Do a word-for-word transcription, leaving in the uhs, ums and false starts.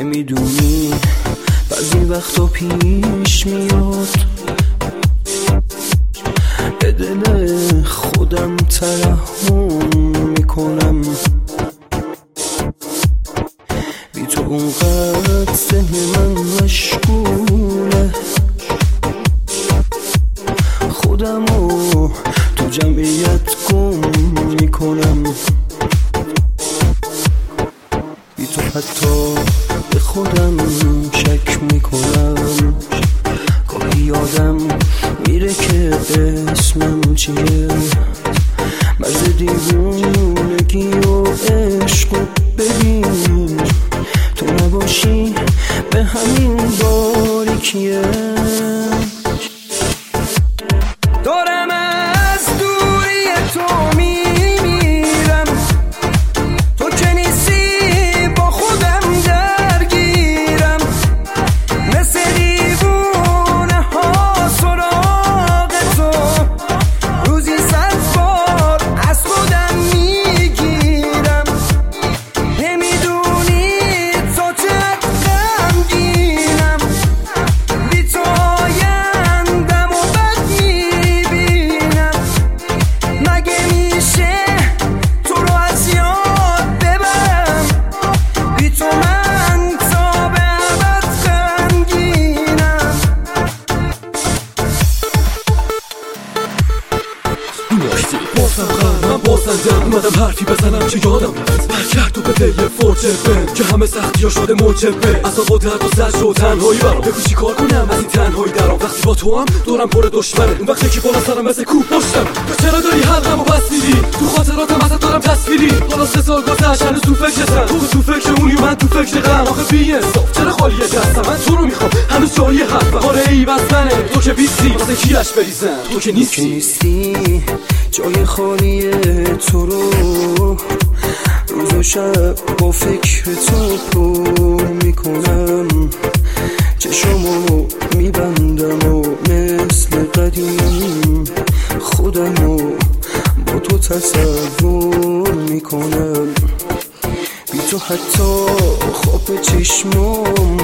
نمیدونی بعضی وقتا پیش میاد به دل خودم ترحم میکنم، بی تو اونقدر ذهن من مشغوله، خودمو تو جمعیت گم میکنم، بی تو حتی به خودم شک میکنم، گاهی یادم میره که اسمم چیه، مرز دیوونگی و عشق و ببین تو نباشی به همین باریکیه. دارم از دوری تو میمیرم، تو که نیستی با خودم درگیرم، مثل دیوونه ها سراغ تو روزی صد بار از خودم میگیرم، نمیدونی تو چقدر غمگینم، بی تو آیندم و بد میبینم، مگه میشه تو رو از یاد ببرم، بی تو من تا به ابد غمگینم. بازم خواهم من بازنده اومدم حرفی بزنم که یادم رفت، برگرد و به دل فرجه که همه سختی ها شده موجبه، عذاب و درد و زجر و تنهایی برام بگو چی کار کنم از این تنهایی درام، وقتی با تو هم دورم پر دشمنه، اون وقتی که بالا سرم مثل کوه پشتم، تو چرا داری حلقم و بس میدی تو خاطراتم ازت دارم تصویری، حالا سه سال گذشت هنوز تو فکرتم، تو تو فکر اونی و من تو فکر غم، آخه بی انصاف چرا خالیه دستم، من تو رو میخوام هنوز جایی حرفم، آره ای بستنه تو که بیستی واسه کیش بریزم، تو که نیستی جای خالی تو رو روز و شب با فکر تو پر میکنم، چشمو میبندم و مثل قدیم خودمو با تو تصور میکنم، بی تو حتی خواب چشمم